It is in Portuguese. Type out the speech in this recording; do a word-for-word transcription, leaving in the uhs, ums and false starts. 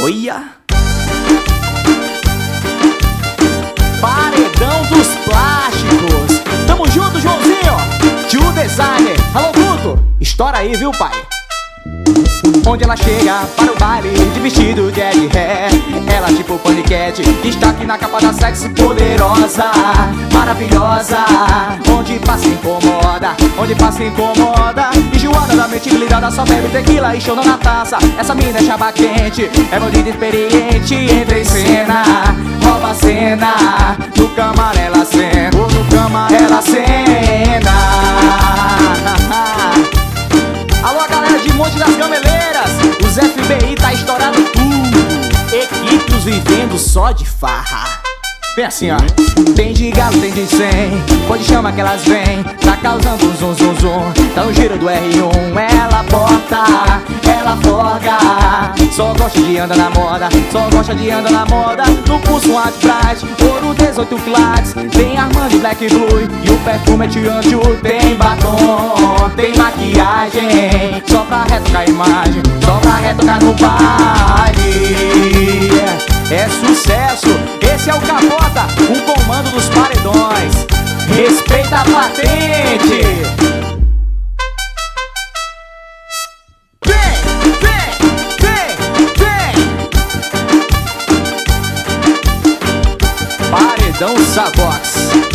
Olha! Paredão dos plásticos. Tamo junto, Joãozinho. Tio Designer. Alô, Guto. Estoura aí, viu, pai? Onde ela chega para o baile de vestido de Ed Hair, ela tipo paniquete, destaque na capa da sexy poderosa, maravilhosa. Onde passa incomoda, onde passa incomoda. Enjoada da mente blindada, só bebe tequila e show na taça. Essa mina é chaba quente, é bandida experiente. Entra em cena, rouba a cena. No cama ela cena, no cama ela cena. Alô, galera de Monte das Gameleiras, os F B I tá estourado tudo. Equipes vivendo só de farra. Vem assim, ó. Tem de galo, tem de cem, pode chamar que elas vêm. Tá causando um zum zum zum. Tá no giro do R um, ela bota, ela folga. Só gosta de andar na moda, só gosta de andar na moda. No pulso um Art Bright, ouro dezoito quilates. Tem Armani Black Blue e o perfume é Tianju. Tem batom, tem maquiagem, só pra retocar a imagem, só pra retocar no baile. É sucesso, esse é o Capota, o comando dos paredões. Respeita a patente. Vem, vem, vem, vem. Paredão Sabox.